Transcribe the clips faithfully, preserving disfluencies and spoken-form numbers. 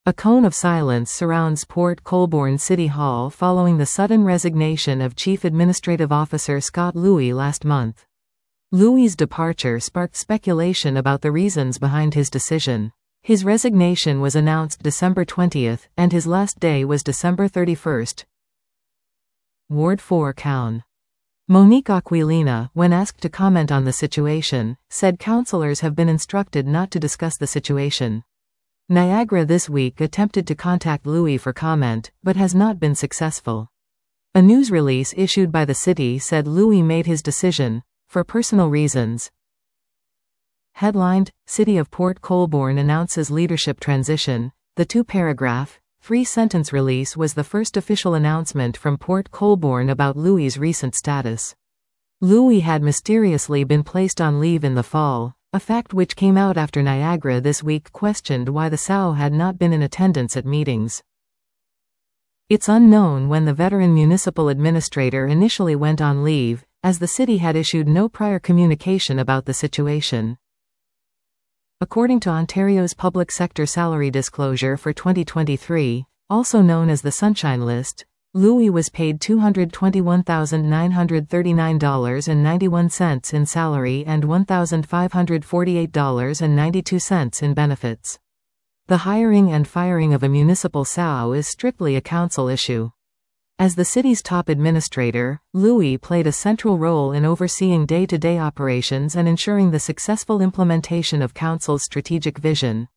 A cone of silence surrounds Port Colborne City Hall following the sudden resignation of Chief Administrative Officer Scott Louis last month. Louis's departure sparked speculation about the reasons behind his decision. His resignation was announced December twentieth, and his last day was December thirty-first. Ward four Coun. Monique Aquilina, when asked to comment on the situation, said councillors have been instructed not to discuss the situation. Niagara this week attempted to contact Louis for comment, but has not been successful. A news release issued by the city said Louis made his decision for personal reasons. Headlined, City of Port Colborne announces leadership transition. The two-paragraph, three-sentence release was the first official announcement from Port Colborne about Louis's recent status. Louis had mysteriously been placed on leave in the fall, a fact which came out after Niagara this week questioned why the S A O had not been in attendance at meetings. It's unknown when the veteran municipal administrator initially went on leave, as the city had issued no prior communication about the situation. According to Ontario's Public Sector Salary Disclosure for twenty twenty-three, also known as the Sunshine List, Louis was paid two hundred twenty-one thousand nine hundred thirty-nine dollars and ninety-one cents in salary and one thousand five hundred forty-eight dollars and ninety-two cents in benefits. The hiring and firing of a municipal S A O is strictly a council issue. As the city's top administrator, Louis played a central role in overseeing day-to-day operations and ensuring the successful implementation of council's strategic vision.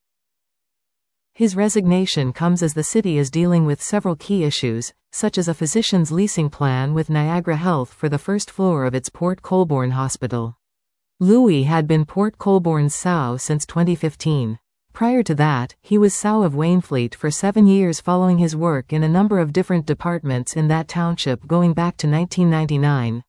His resignation comes as the city is dealing with several key issues, such as a physician's leasing plan with Niagara Health for the first floor of its Port Colborne Hospital. Louis had been Port Colborne's S A O since twenty fifteen. Prior to that, he was S A O of Wainfleet for seven years following his work in a number of different departments in that township going back to nineteen ninety-nine.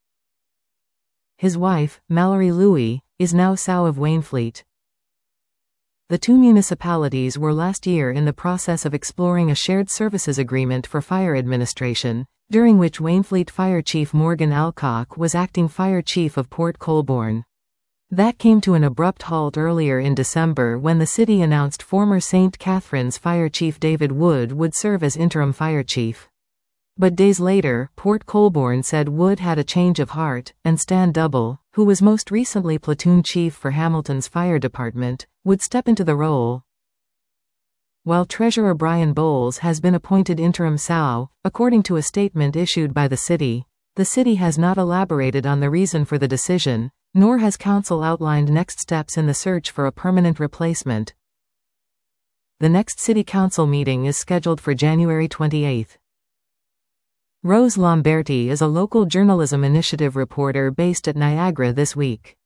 His wife, Mallory Louis, is now S A O of Wainfleet. The two municipalities were last year in the process of exploring a shared services agreement for fire administration, during which Wainfleet Fire Chief Morgan Alcock was acting Fire Chief of Port Colborne. That came to an abrupt halt earlier in December when the city announced former Saint Catharines Fire Chief David Wood would serve as interim fire chief. But days later, Port Colborne said Wood had a change of heart, and Stan Double, who was most recently platoon chief for Hamilton's fire department, would step into the role. While Treasurer Brian Bowles has been appointed interim S A O, according to a statement issued by the city, the city has not elaborated on the reason for the decision, nor has council outlined next steps in the search for a permanent replacement. The next city council meeting is scheduled for January twenty-eighth. Rose Lamberti is a local journalism initiative reporter based at Niagara this week.